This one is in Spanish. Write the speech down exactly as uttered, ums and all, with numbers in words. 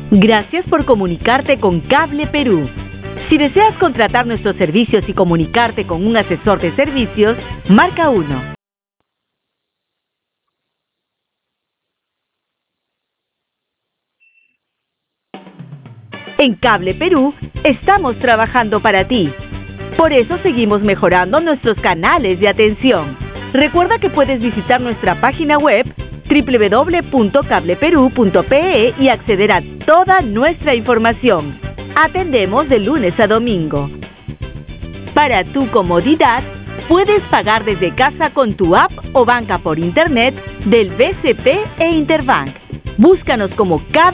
Gracias por comunicarte con Cable Perú. Si deseas contratar nuestros servicios y comunicarte con un asesor de servicios, marca uno. En Cable Perú estamos trabajando para ti. Por eso seguimos mejorando nuestros canales de atención. Recuerda que puedes visitar nuestra página web doble u doble u doble u punto cable perú punto pe e y acceder a toda nuestra información. Atendemos de lunes a domingo. Para tu comodidad, puedes pagar desde casa con tu app o banca por internet del B C P e Interbank. Búscanos como Cable